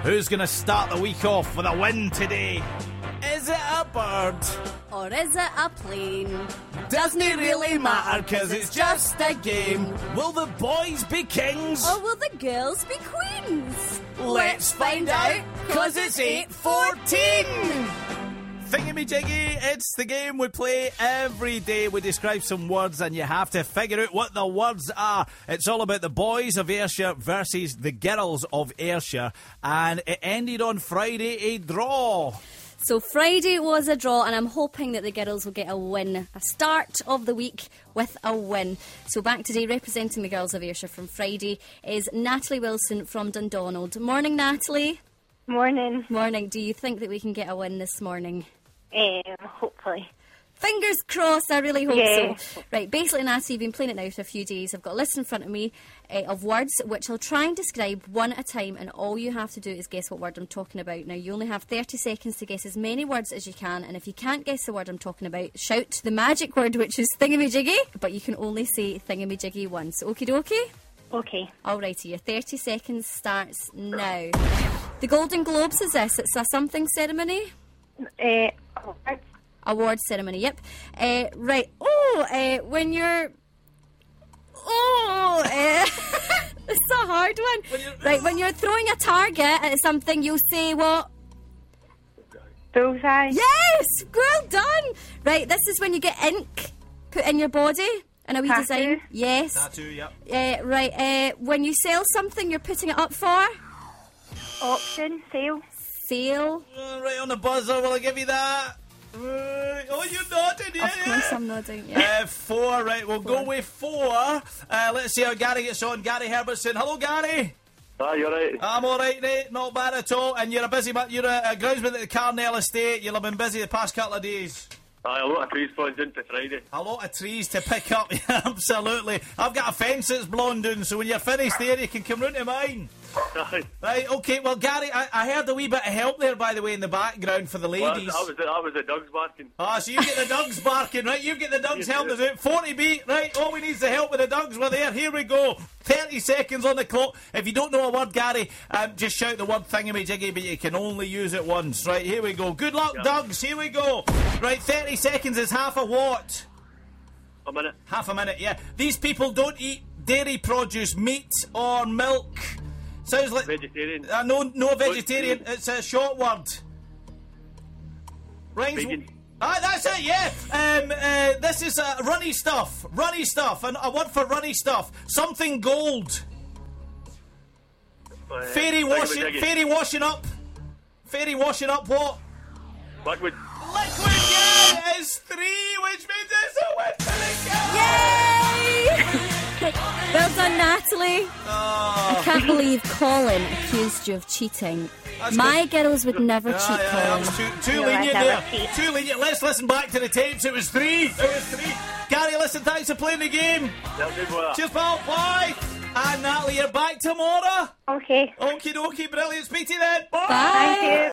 Who's going to start the week off with a win today? Is it a bird? Or is it a plane? Doesn't it really matter, cause it's just a game. Will the boys be kings? Or will the girls be queens? Let's find out, cause it's 8:14. Thingamajiggy, it's the game we play every day. We describe some words and you have to figure out what the words are. It's all about the boys of Ayrshire versus the girls of Ayrshire. And it ended on Friday, a draw. So Friday was a draw, and I'm hoping that the girls will get a win. A start of the week with a win. So back today, representing the girls of Ayrshire from Friday, is Natalie Wilson from Dundonald. Morning, Natalie. Morning. Morning. Do you think that we can get a win this morning? Hopefully. Fingers crossed, I really hope Yeah. so. Right, basically, Natalie, you've been playing it now for a few days. I've got a list in front of me of words which I'll try and describe one at a time, and all you have to do is guess what word I'm talking about. Now, you only have 30 seconds to guess as many words as you can, and if you can't guess the word I'm talking about, shout the magic word, which is thingamajiggy, but you can only say thingamajiggy once. Okie dokie? Okay. Alrighty, your 30 seconds starts now. The Golden Globes is this. It's a something ceremony? Award ceremony, yep. Right. When you're... this is a hard one. Right, when you're throwing a target at something, you'll say what? Bullseye. Yes! Well done! Right, this is when you get ink put in your body in a wee Tattoo. design. Yes. Tattoo, yep. Right, when you sell something, you're putting it up for? Auction. Sale. Sale. Right on the buzzer, will I give you that? Oh, you're nodding, yeah. Of course I'm nodding, yeah. 4, right, we'll go with 4. Let's see how Gary gets on. Gary Herbertson. Hello, Gary. Hi, you alright? I'm alright, mate. Not bad at all. And you're a busy man. You're a groundsman at the Carnell Estate. You'll have been busy the past couple of days. Aye, a lot of trees falling into Friday. A lot of trees to pick up. Yeah, absolutely. I've got a fence that's blown down, so when you're finished there, you can come round to mine. Right, okay, well, Gary, I heard a wee bit of help there, by the way, in the background for the ladies. Well, that was the dogs barking. Ah, so you get the dogs barking, right? You get the dogs helping us out. 40 beat, right? All we need is the help with the dogs. We're there. Here we go. 30 seconds on the clock. If you don't know a word, Gary, just shout the word thingamajiggy, but you can only use it once. Right, here we go. Good luck, dogs. Here we go. Right, 30 seconds is half a what? A minute. Half a minute, yeah. These people don't eat dairy produce, meat or milk. Sounds like... Vegetarian. No vegetarian. It's a short word. Rings... Vegan. Ah, that's it, yeah. This is runny stuff. Runny stuff. And a word for runny stuff. Something gold. Fairy washing up. Fairy washing up what? Liquid. Liquid, yeah. It's 3, which means it's a win for the girls. Yay! Well done, Natalie. Oh. I can't believe Colin accused you of cheating. My girls would never cheat, That Colin. was too No, lenient I'd there. never cheat. Too lenient. Let's listen back to the tapes. It was 3. Gary, listen, thanks for playing the game. Cheers, pal. Bye. And Natalie, you're back tomorrow. Okay. Okie dokie, brilliant. Speak to you then. Bye. Bye. Thank you.